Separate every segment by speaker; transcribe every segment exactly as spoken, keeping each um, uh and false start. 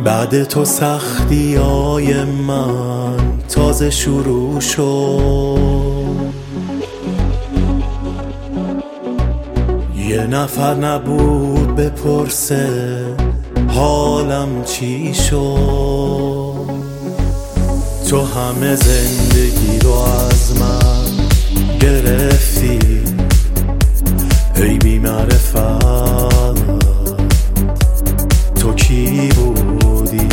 Speaker 1: بعد تو سختی های من تازه شروع شد. یه نفر نبود بپرسه حالم چی شد. تو همه زندگی رو از من گرفتی ای بی معرفت، تو کی بودی؟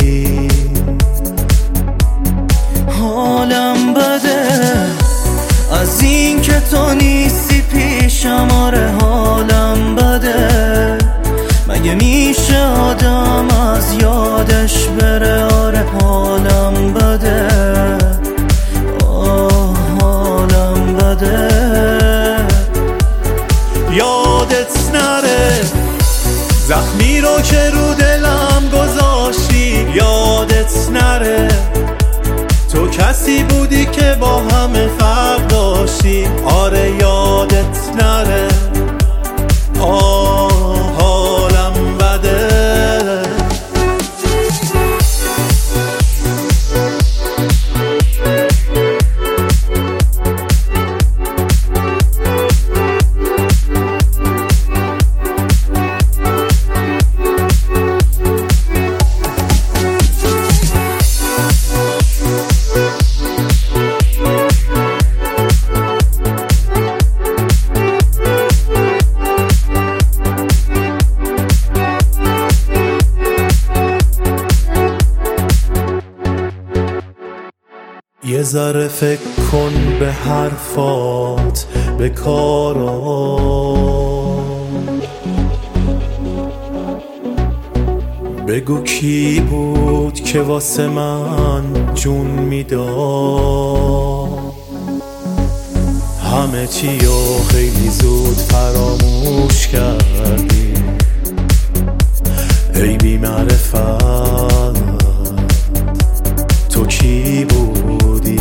Speaker 2: حالم بده از این که تو نیستی پیشم، آره حالم بده. مگه میشه آدم از یادش بره؟ آره حالم بده، آه حالم بده.
Speaker 1: یادت نره زخمی رو که رو دلم گذاشتی، یادت نره تو کسی بودی که با همه فرق داشتی. آره یادت نره، آه حالم بده. یه ذره فکر کن به حرفات، به کارات. بگو کی بود که واسه من جون میداد. همه چی رو خیلی زود فراموش کردی ای بی معرفت، تو کی بودی؟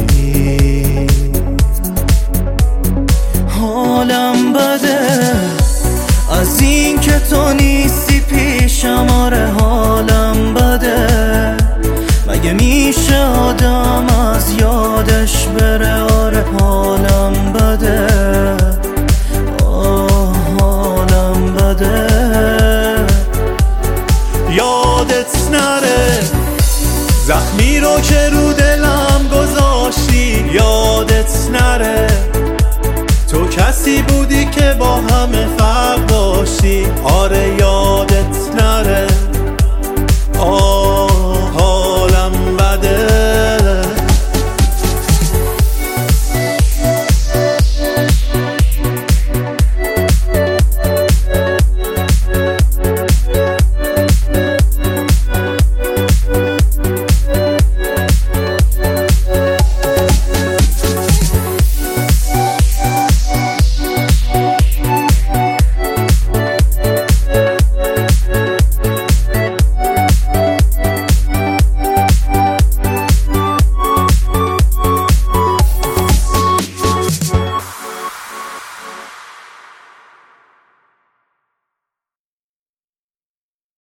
Speaker 2: حالم بده از این که تو نیستی پیشم، آره حالم بده. مگه میشه آدم از یادش بره؟ آره حالم بده، آه حالم بده.
Speaker 1: یادت نره زخمی رو که رو دلم گذاشتی، یادت نره تو کسی بودی که با همه فرق داشتی. آره یادت نره.